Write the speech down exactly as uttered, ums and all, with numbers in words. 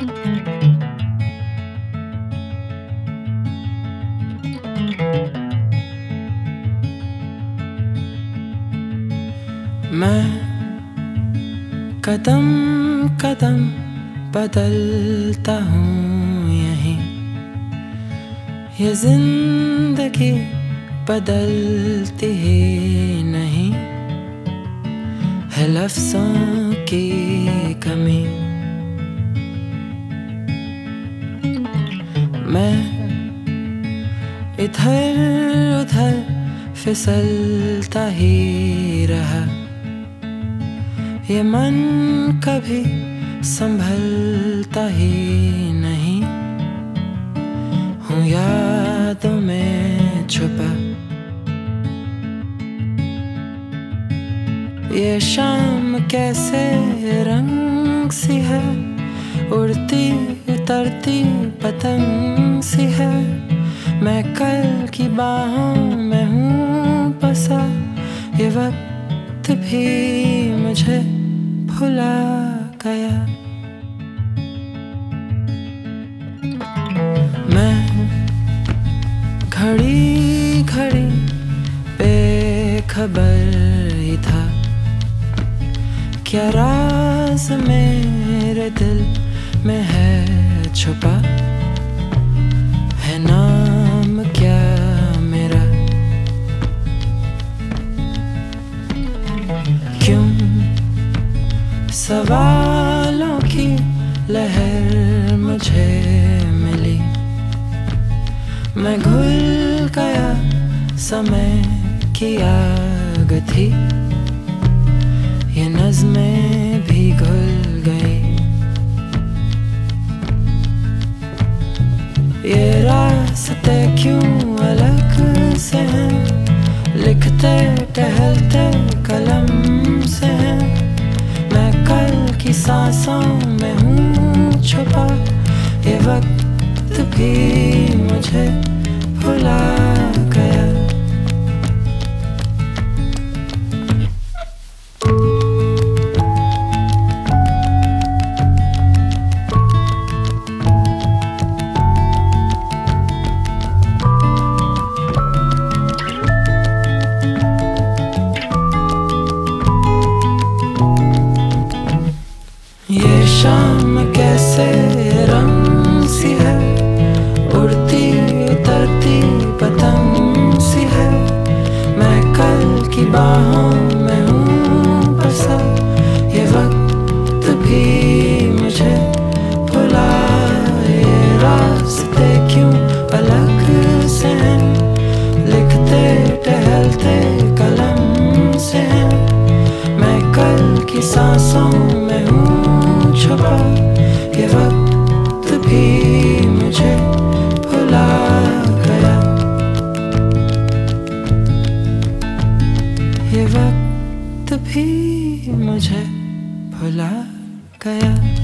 मैं कदम कदम बदलता हूँ यहीं, ये जिंदगी बदलती ही नहीं है लफ्ज़ों की कमी। मैं इधर उधर फिसलता ही रहा, ये मन कभी संभलता ही नहीं, हूँ यादों में छुपा। ये शाम कैसे रंग सी है, उड़ती उतरती पतंग सी है। मैं कल की बाहों में हूँ बसा, ये वक्त भी मुझे भुला गया। मैं घड़ी घड़ी बेखबर ही था, क्या राज मेरे दिल में है छुपा। है नाम क्या मेरा, क्यों सवालों की लहर मुझे मिली। मैं घुल गया समय की आग थी, ये नज़्में भी घुल गई। ये रास्ते क्यों अलग से हैं, लिखते टहलते कलम से हैं। मैं कल की सांसों में हूँ छुपा, ये वक्त भी मुझे भुला गया। ये शाम कैसे रंग सी है, उड़ती उतरती पतंग सी है। मैं कल की बाहों में हूँ बसा, ये वक्त भी मुझे भुला। ये रास्ते क्यों अलग से हैं, लिखते टहलते कलम से हैं। मैं कल की सांसों में हूँ छुपा, ये वक्त भी मुझे भुला गया। ये वक्त भी मुझे भुला गया।